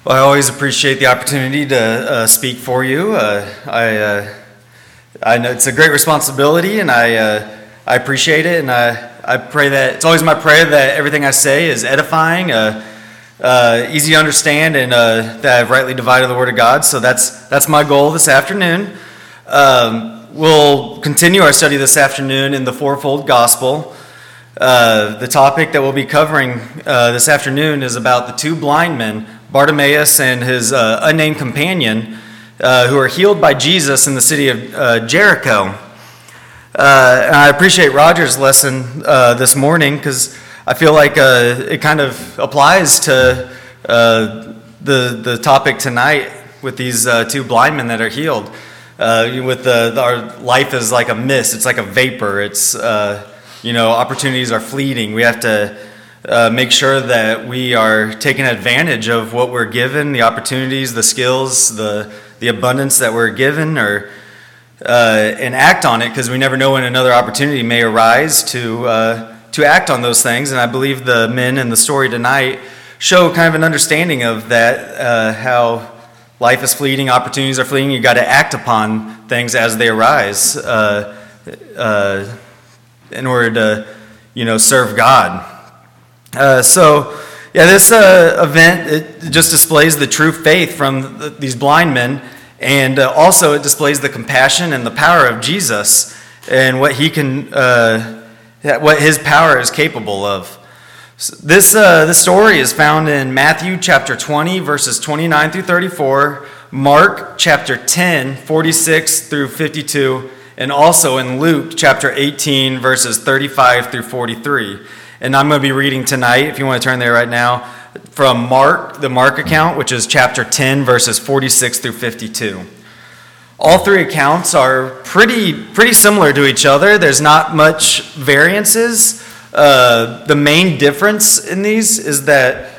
Well, I always appreciate the opportunity to speak for you. I know it's a great responsibility, and I appreciate it. And I pray that it's always my prayer that everything I say is edifying, easy to understand, and that I've rightly divided the Word of God. So that's my goal this afternoon. We'll continue our study this afternoon in the fourfold gospel. The topic that we'll be covering this afternoon is about the two blind men, Bartimaeus and his unnamed companion, who are healed by Jesus in the city of Jericho. And I appreciate Roger's lesson this morning because I feel like it kind of applies to the topic tonight with these two blind men that are healed. Our life is like a mist. It's like a vapor. It's opportunities are fleeting. We have to make sure that we are taking advantage of what we're given, the opportunities, the skills, the abundance that we're given, and act on it, because we never know when another opportunity may arise to act on those things. And I believe the men in the story tonight show kind of an understanding of that, how life is fleeting, opportunities are fleeting. You got to act upon things as they arise in order to, serve God. This event, it just displays the true faith from these blind men, and also it displays the compassion and the power of Jesus and what his power is capable of. This story is found in Matthew chapter 20, verses 29 through 34, Mark chapter 10, 46 through 52, and also in Luke chapter 18, verses 35 through 43. And I'm going to be reading tonight, if you want to turn there right now, from Mark, the Mark account, which is chapter 10, verses 46 through 52. All three accounts are pretty similar to each other. There's not much variances. The main difference in these is that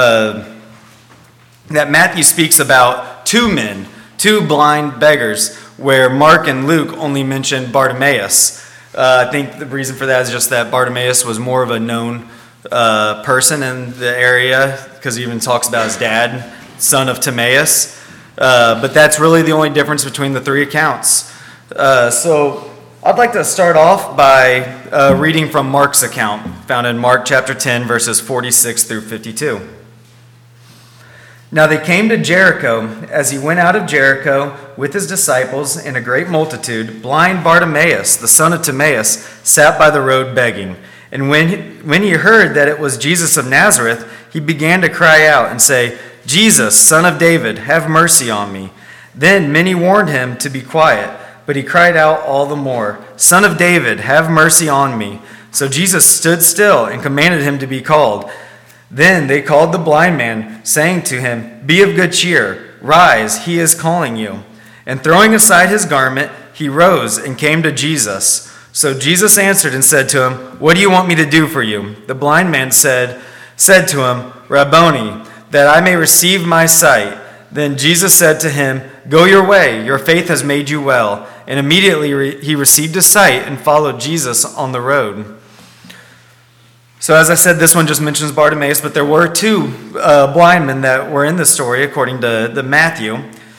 Matthew speaks about two men, two blind beggars, where Mark and Luke only mention Bartimaeus. I think the reason for that is just that Bartimaeus was more of a known person in the area, because he even talks about his dad, son of Timaeus. But that's really the only difference between the three accounts. So I'd like to start off by reading from Mark's account, found in Mark chapter 10, verses 46 through 52. Now they came to Jericho. As he went out of Jericho with his disciples and a great multitude, blind Bartimaeus, the son of Timaeus, sat by the road begging. And when he heard that it was Jesus of Nazareth, he began to cry out and say, "Jesus, son of David, have mercy on me." Then many warned him to be quiet, but he cried out all the more, "Son of David, have mercy on me." So Jesus stood still and commanded him to be called. Then they called the blind man, saying to him, "Be of good cheer, rise, he is calling you." And throwing aside his garment, he rose and came to Jesus. So Jesus answered and said to him, "What do you want me to do for you?" The blind man said to him, "Rabboni, that I may receive my sight." Then Jesus said to him, "Go your way, your faith has made you well." And immediately he received his sight and followed Jesus on the road. So as I said, this one just mentions Bartimaeus, but there were two blind men that were in the story according to Matthew.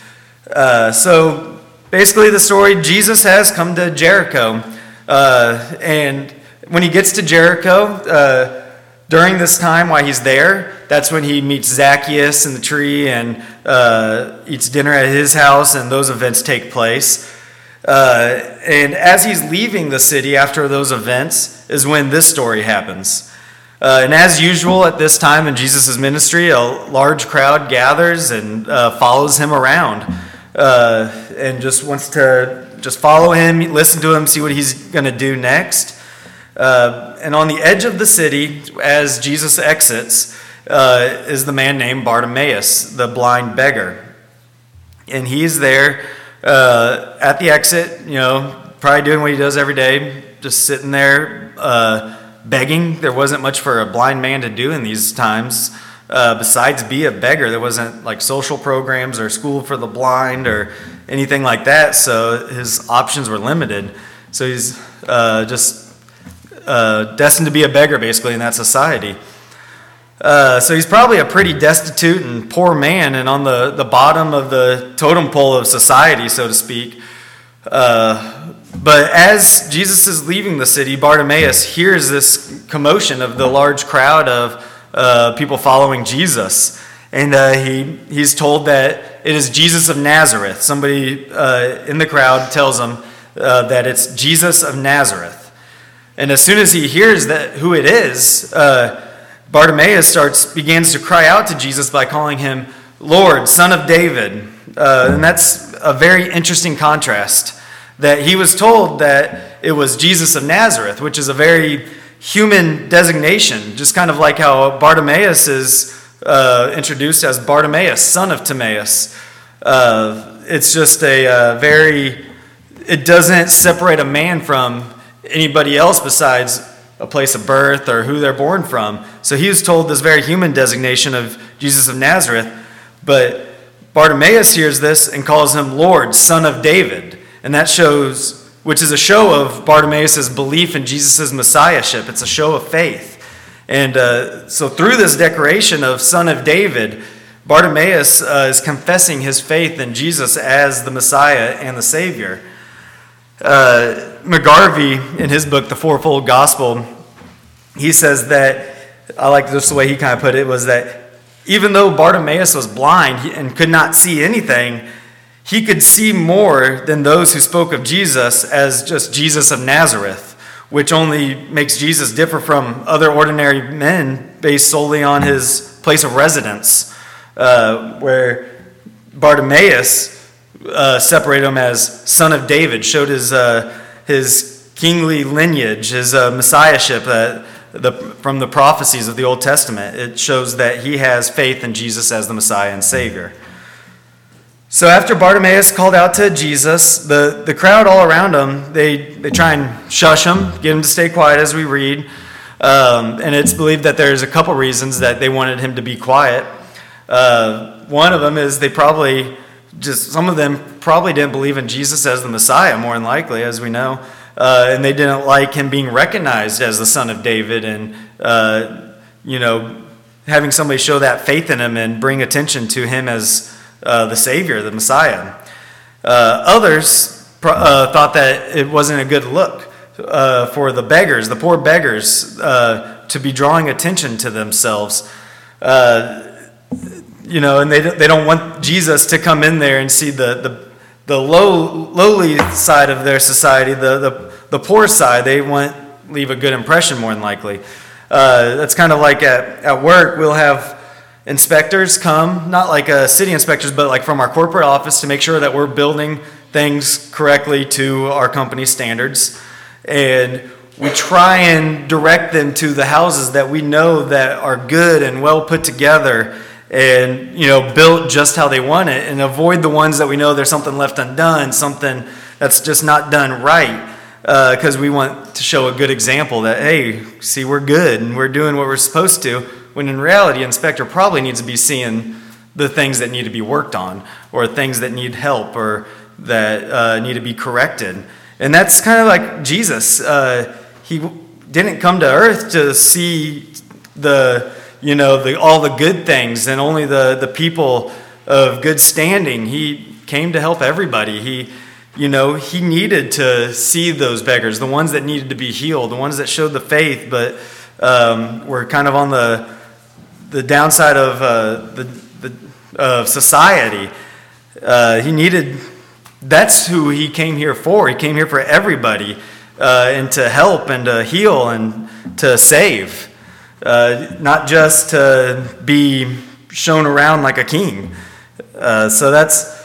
So basically the story, Jesus has come to Jericho. And when he gets to Jericho, during this time while he's there, that's when he meets Zacchaeus in the tree and eats dinner at his house, and those events take place. And as he's leaving the city after those events is when this story happens. And as usual at this time in Jesus' ministry, a large crowd gathers and follows him around and just wants to just follow him, listen to him, see what he's going to do next. And on the edge of the city, as Jesus exits, is the man named Bartimaeus, the blind beggar. And he's there at the exit, probably doing what he does every day, just sitting there begging. There wasn't much for a blind man to do in these times besides be a beggar. There wasn't like social programs or school for the blind or anything like that, so his options were limited. So he's just destined to be a beggar basically in that society. So he's probably a pretty destitute and poor man and on the bottom of the totem pole of society, so to speak. But as Jesus is leaving the city, Bartimaeus hears this commotion of the large crowd of people following Jesus. And he's told that it is Jesus of Nazareth. Somebody in the crowd tells him that it's Jesus of Nazareth. And as soon as he hears who it is, Bartimaeus begins to cry out to Jesus by calling him Lord, Son of David. And that's a very interesting contrast, that he was told that it was Jesus of Nazareth, which is a very human designation, just kind of like how Bartimaeus is introduced as Bartimaeus, son of Timaeus. It's just it doesn't separate a man from anybody else besides a place of birth or who they're born from. So he was told this very human designation of Jesus of Nazareth, but Bartimaeus hears this and calls him Lord, Son of David. And that shows, which is a show of Bartimaeus' belief in Jesus' messiahship. It's a show of faith. And so through this declaration of Son of David, Bartimaeus is confessing his faith in Jesus as the Messiah and the Savior. McGarvey, in his book, The Fourfold Gospel, he says that, I like this the way he kind of put it, was that even though Bartimaeus was blind and could not see anything, he could see more than those who spoke of Jesus as just Jesus of Nazareth, which only makes Jesus differ from other ordinary men based solely on his place of residence, where Bartimaeus separated him as Son of David, showed his kingly lineage, his messiahship from the prophecies of the Old Testament. It shows that he has faith in Jesus as the Messiah and Savior. So after Bartimaeus called out to Jesus, the crowd all around him, they try and shush him, get him to stay quiet as we read. And it's believed that there's a couple reasons that they wanted him to be quiet. One of them is some of them probably didn't believe in Jesus as the Messiah, more than likely, as we know. And they didn't like him being recognized as the Son of David and, having somebody show that faith in him and bring attention to him as the Savior, the Messiah. Others thought that it wasn't a good look for the beggars, the poor beggars, to be drawing attention to themselves. And they don't want Jesus to come in there and see the lowly side of their society, the poor side. They want leave a good impression, more than likely. That's kind of like at work, we'll have inspectors come, not like city inspectors, but like from our corporate office to make sure that we're building things correctly to our company standards. And we try and direct them to the houses that we know that are good and well put together and, built just how they want it, and avoid the ones that we know there's something left undone, something that's just not done right, because we want to show a good example that, hey, see, we're good and we're doing what we're supposed to. When in reality, an inspector probably needs to be seeing the things that need to be worked on, or things that need help, or that need to be corrected. And that's kind of like Jesus. He didn't come to earth to see all the good things and only the people of good standing. He came to help everybody. He needed to see those beggars, the ones that needed to be healed, the ones that showed the faith, but were kind of on the downside of society. That's who he came here for. He came here for everybody, and to help and to heal and to save, not just to be shown around like a king. So that's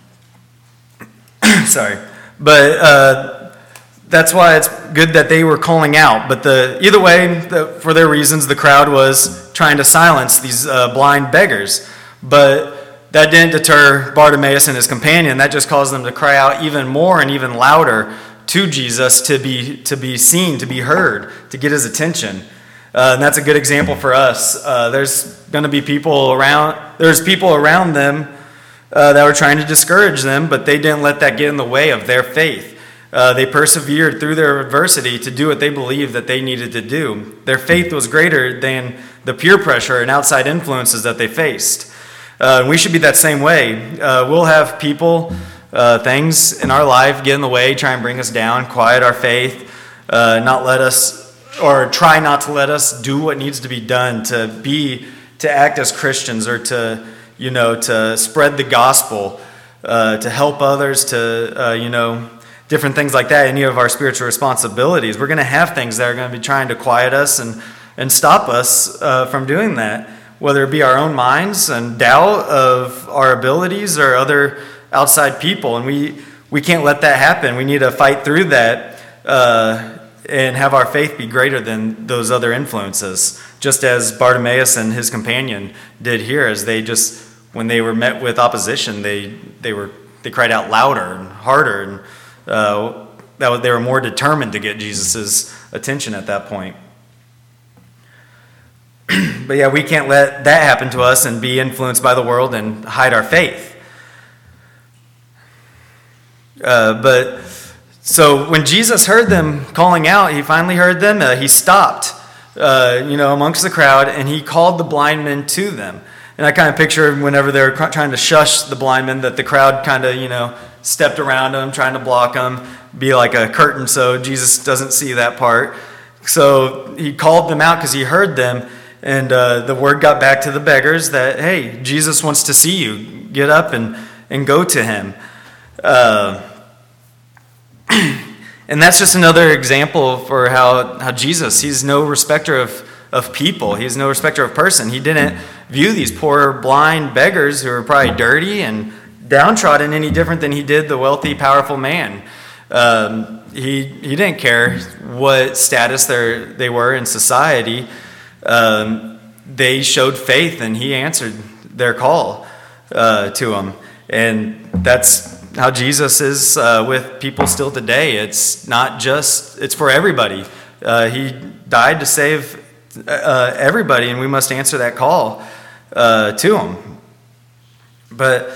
sorry, but that's why it's good that they were calling out. But either way, for their reasons, the crowd was trying to silence these blind beggars. But that didn't deter Bartimaeus and his companion. That just caused them to cry out even more and even louder to Jesus, to be seen, to be heard, to get his attention. And that's a good example for us. There's going to be people around. There's people around them that were trying to discourage them, but they didn't let that get in the way of their faith. They persevered through their adversity to do what they believed that they needed to do. Their faith was greater than the peer pressure and outside influences that they faced. We should be that same way. We'll have people, things in our life get in the way, try and bring us down, quiet our faith, not let us, or try not to let us do what needs to be done to act as Christians, or to spread the gospel, to help others, to different things like that, any of our spiritual responsibilities. We're going to have things that are going to be trying to quiet us and stop us from doing that, whether it be our own minds and doubt of our abilities or other outside people. And we can't let that happen. We need to fight through that and have our faith be greater than those other influences, just as Bartimaeus and his companion did here, as when they were met with opposition, they cried out louder and harder, and they were more determined to get Jesus' attention at that point. But yeah, we can't let that happen to us and be influenced by the world and hide our faith. So when Jesus heard them calling out, he finally heard them. He stopped, amongst the crowd, and he called the blind men to them. And I kind of picture whenever they're trying to shush the blind men, that the crowd kind of, stepped around them, trying to block them, be like a curtain so Jesus doesn't see that part. So he called them out because he heard them, and the word got back to the beggars that, hey, Jesus wants to see you. Get up and go to him. And that's just another example for how Jesus, he's no respecter of people. He's no respecter of person. He didn't view these poor blind beggars who were probably dirty and downtrodden any different than he did the wealthy, powerful man. He didn't care what status they were in society. They showed faith, and he answered their call to them. And that's how Jesus is with people still today. It's not just, it's for everybody. He died to save everybody, and we must answer that call to him. But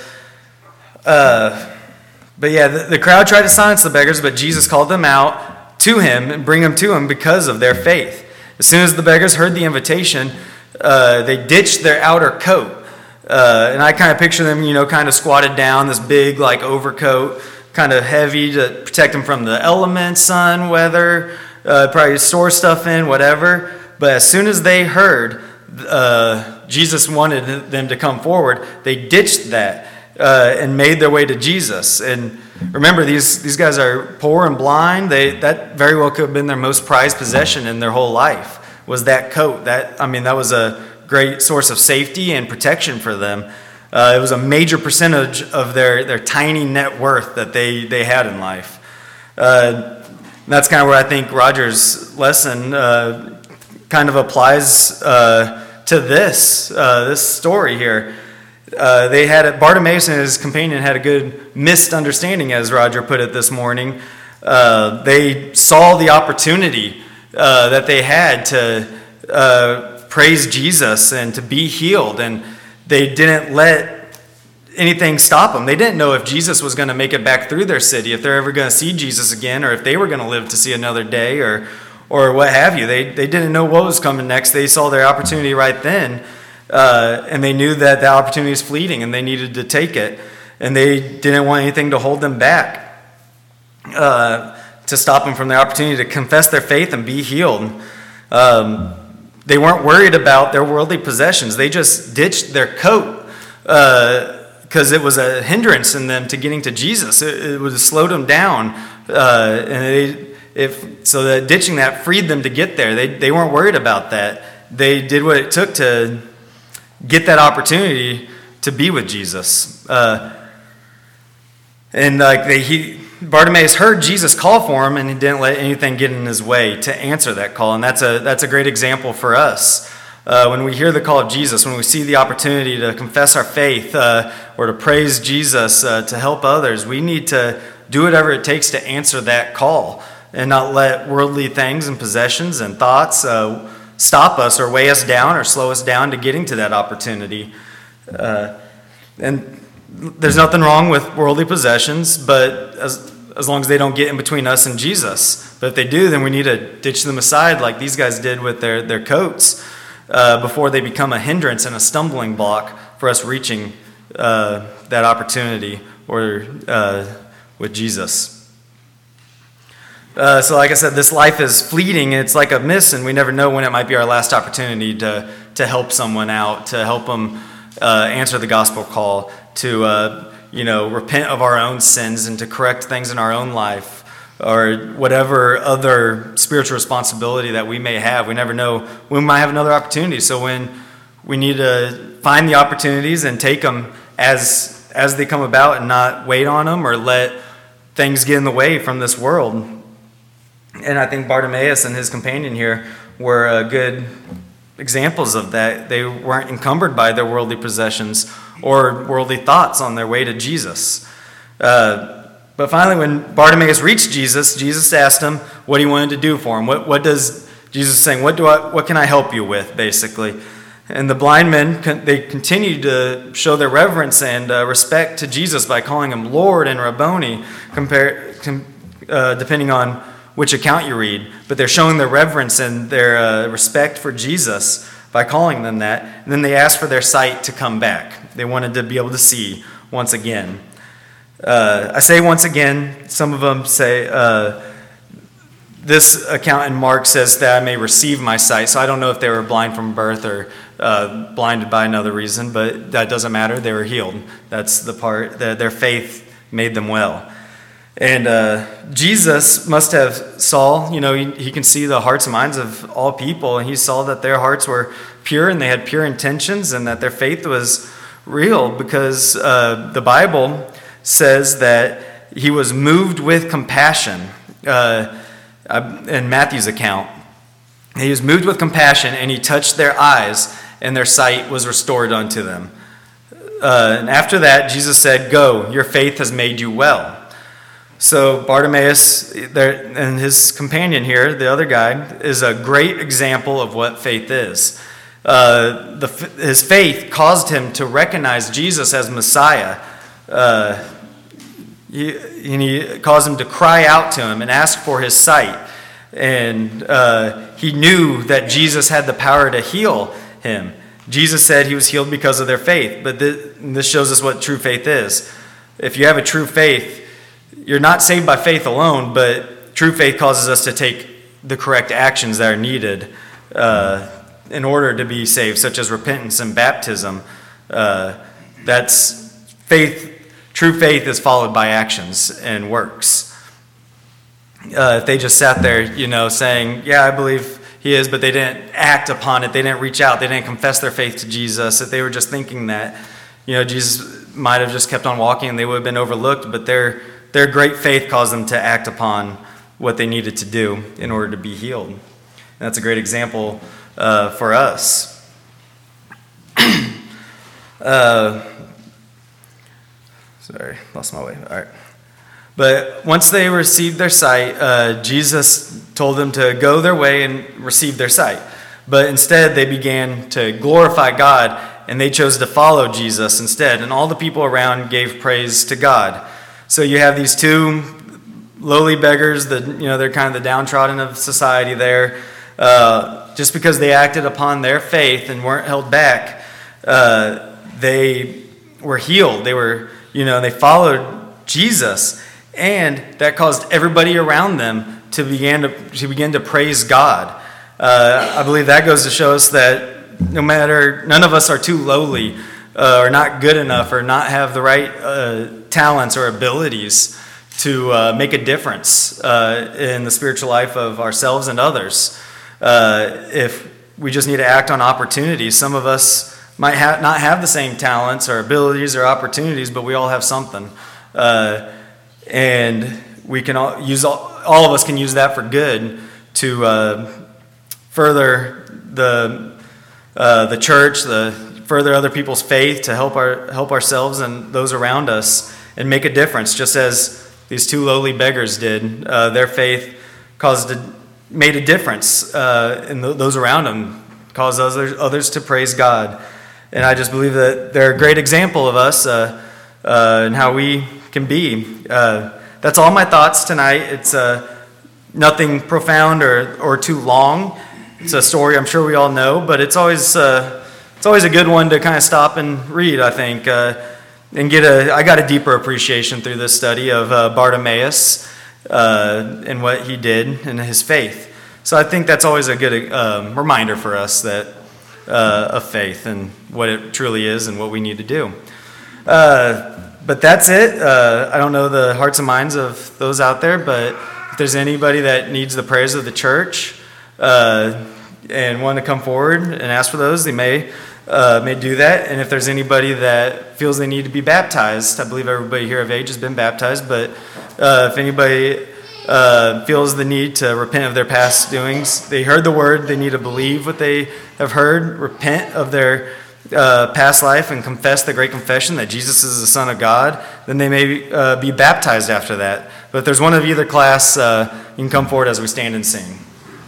yeah, the crowd tried to silence the beggars, but Jesus called them out to him and bring them to him because of their faith. As soon as the beggars heard the invitation, they ditched their outer coat. And I kind of picture them, kind of squatted down, this big overcoat, kind of heavy to protect them from the elements, sun, weather, probably store stuff in, whatever. But as soon as they heard Jesus wanted them to come forward, they ditched that and made their way to Jesus. And remember, these guys are poor and blind. That very well could have been their most prized possession in their whole life, was that coat. That was a great source of safety and protection for them. It was a major percentage of their tiny net worth that they had in life. That's kind of where I think Roger's lesson kind of applies to this story here. Bartimaeus and his companion had a good misunderstanding, as Roger put it this morning. They saw the opportunity that they had to praise Jesus and to be healed, and they didn't let anything stop them. They didn't know if Jesus was going to make it back through their city, if they're ever going to see Jesus again, or if they were going to live to see another day, or what have you. They didn't know what was coming next. They saw their opportunity right then, and they knew that the opportunity was fleeting, and they needed to take it, and they didn't want anything to hold them back, to stop them from their opportunity to confess their faith and be healed. They weren't worried about their worldly possessions. They just ditched their coat because it was a hindrance in them to getting to Jesus. It would have slowed them down, so that ditching that freed them to get there. They weren't worried about that. They did what it took to get that opportunity to be with Jesus. Bartimaeus heard Jesus call for him, and he didn't let anything get in his way to answer that call. And that's a great example for us. When we hear the call of Jesus, when we see the opportunity to confess our faith or to praise Jesus, to help others, we need to do whatever it takes to answer that call and not let worldly things and possessions and thoughts stop us or weigh us down or slow us down to getting to that opportunity. And there's nothing wrong with worldly possessions, but as long as they don't get in between us and Jesus. But if they do, then we need to ditch them aside like these guys did with their coats before they become a hindrance and a stumbling block for us reaching that opportunity or with Jesus. So like I said, this life is fleeting. It's like a mist, and we never know when it might be our last opportunity to help someone out, to help them answer the gospel call, to repent of our own sins and to correct things in our own life, or whatever other spiritual responsibility that we may have. We never know when we might have another opportunity. So when we need to find the opportunities and take them as they come about and not wait on them or let things get in the way from this world. And I think Bartimaeus and his companion here were good examples of that. They weren't encumbered by their worldly possessions or worldly thoughts on their way to Jesus. But finally, when Bartimaeus reached Jesus, Jesus asked him what he wanted to do for him. What does Jesus saying? What can I help you with, basically? And the blind men, they continued to show their reverence and respect to Jesus by calling him Lord and Rabboni, depending on which account you read. But they're showing their reverence and their respect for Jesus by calling them that. And then they asked for their sight to come back. They wanted to be able to see once again. I say once again, some of them say, this account in Mark says that I may receive my sight. So I don't know if they were blind from birth or blinded by another reason, but that doesn't matter. They were healed. That's the part, their faith made them well. And Jesus must have saw, he can see the hearts and minds of all people, and he saw that their hearts were pure and they had pure intentions and that their faith was real, because the Bible says that he was moved with compassion. In Matthew's account, he was moved with compassion, and he touched their eyes, and their sight was restored unto them. And after that, Jesus said, "Go, your faith has made you well." So Bartimaeus and his companion here, the other guy, is a great example of what faith is. His faith caused him to recognize Jesus as Messiah. He caused him to cry out to him and ask for his sight. And he knew that Jesus had the power to heal him. Jesus said he was healed because of their faith. But this shows us what true faith is. If you have a true faith, you're not saved by faith alone, but true faith causes us to take the correct actions that are needed in order to be saved, such as repentance and baptism. That's faith. True faith is followed by actions and works. If they just sat there, saying, "Yeah, I believe he is," but they didn't act upon it, they didn't reach out, they didn't confess their faith to Jesus, if they were just thinking that, Jesus might have just kept on walking and they would have been overlooked, but their great faith caused them to act upon what they needed to do in order to be healed. And that's a great example for us. Sorry, lost my way. All right. But once they received their sight, Jesus told them to go their way and receive their sight. But instead, they began to glorify God, and they chose to follow Jesus instead. And all the people around gave praise to God. So you have these two lowly beggars, they're kind of the downtrodden of society there. Just because they acted upon their faith and weren't held back, they were healed. They followed Jesus, and that caused everybody around them to begin to praise God. I believe that goes to show us that none of us are too lowly or not good enough or not have the right talents or abilities to make a difference in the spiritual life of ourselves and others. If we just need to act on opportunities, some of us might not have the same talents or abilities or opportunities, but we all have something. And we can all of us can use that for good to further the church, further other people's faith, to help ourselves and those around us and make a difference, just as these two lowly beggars did. Their faith made a difference in those around them, caused others to praise God. And I just believe that they're a great example of us and how we can be. that's all my thoughts tonight. It's nothing profound or too long. It's a story I'm sure we all know, but it's always a good one to kind of stop and read, I think, and I got a deeper appreciation through this study of Bartimaeus and what he did and his faith. So I think that's always a good reminder for us that of faith and what it truly is and what we need to do. But that's it. I don't know the hearts and minds of those out there, but if there's anybody that needs the prayers of the church and want to come forward and ask for those, they may do that. And if there's anybody that feels they need to be baptized, I believe everybody here of age has been baptized, but if anybody feels the need to repent of their past doings, they heard the word, they need to believe what they have heard, repent of their past life and confess the great confession that Jesus is the Son of God, then they may be baptized after that. But if there's one of either class, you can come forward as we stand and sing.